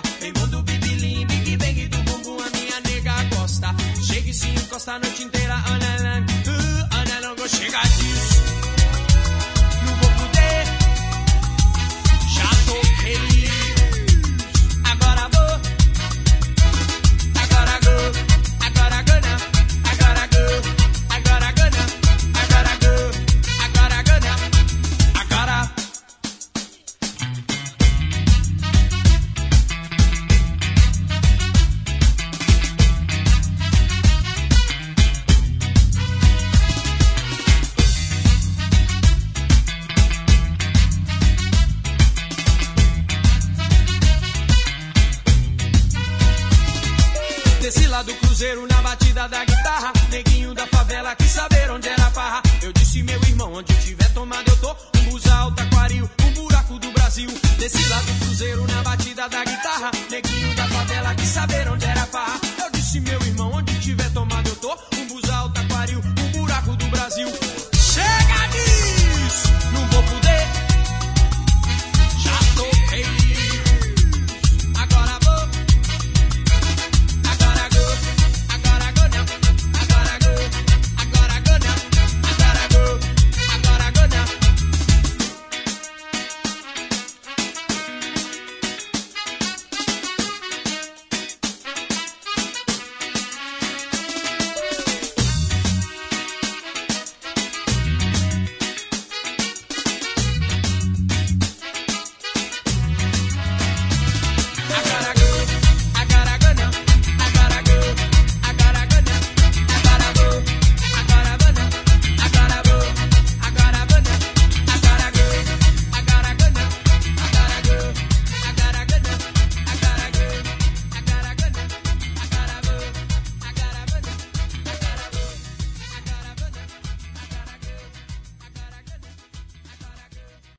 gosta. Vem mundo bibilim, big bang do bumbum, a minha nega gosta. Chega e se encosta a noite inteira, anelongo, chega disso. Não vou poder, já tô feliz. Agora vou, agora go, agora gonna, agora go, agora gonna, agora go, agora gonna, agora. Desci lá do cruzeiro na batida da guitarra, neguinho da favela quis saber onde era a farra. Eu disse, meu irmão, onde tiver tomado eu tô. Um busal, taquaril, um buraco do Brasil. Desci lá do cruzeiro na batida da guitarra, neguinho da favela quis saber onde era